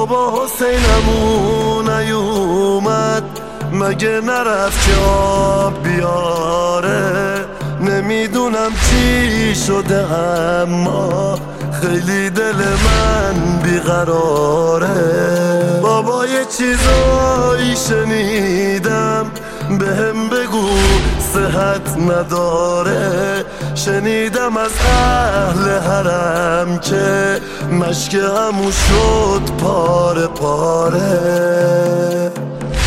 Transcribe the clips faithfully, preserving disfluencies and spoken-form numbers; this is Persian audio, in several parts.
بابا حسینمون نیومد مگه نرفت که آب بیاره؟ نمیدونم چی شده اما خیلی دل من بیقراره. بابا یه چیزایی شنیدم بهم بگو صحت نداره. شنیدم از اهل حرم که مشک همو شد پاره پاره.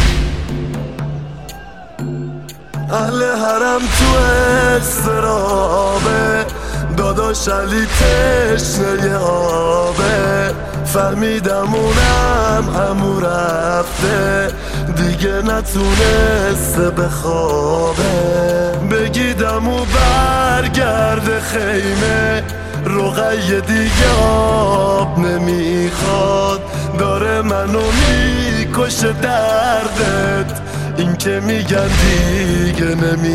اهل حرم تو استرابه، داداش علی تشنه آبه. فهمیدم اونم همو رفته دیگه نتونسته بخوابه. بگیدم و برگرد خیمه، رقیه دیگه آب نمیخواد. داره منو میکشه دردت، این که میگن دیگه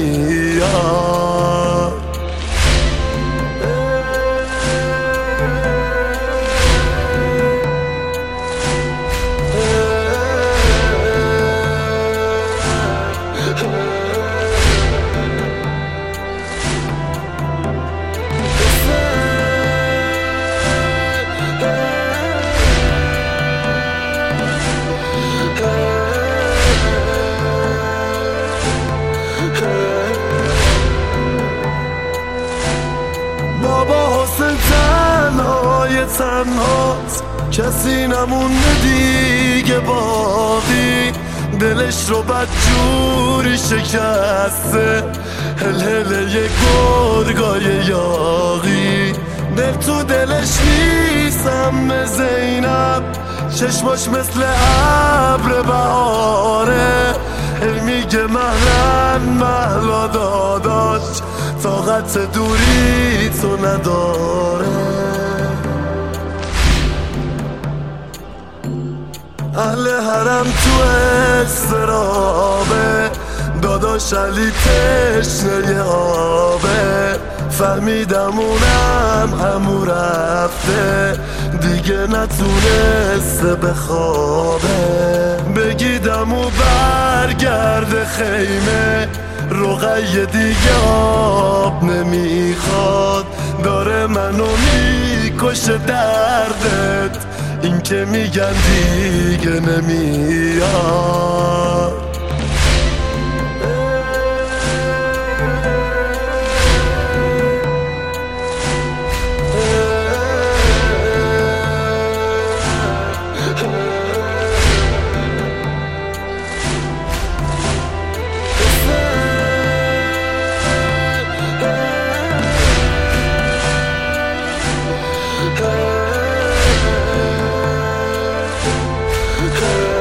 نمیاد. بابا حسین تنهای تنهاست، کسی نمونده دیگه باقی. دلش رو بد جوری شکسته، هل هل یه گرگای یاغی. دل تو دلش نیستم زینب، چشماش مثل ابر بهاره. هی میگه مهلن مهلا داداش، طاقت دوری تو نداره. اهل حرم تو استرابه، داداش علی تشنه آبه. فهمیدم اونم همو رفته دیگه نتونسته بخوابه. بگیدم و برگرد خیمه، رقیه دیگه آب نمیخواد. داره منو میکشه دردت، این که میگن دیگه نمیاد. Hey.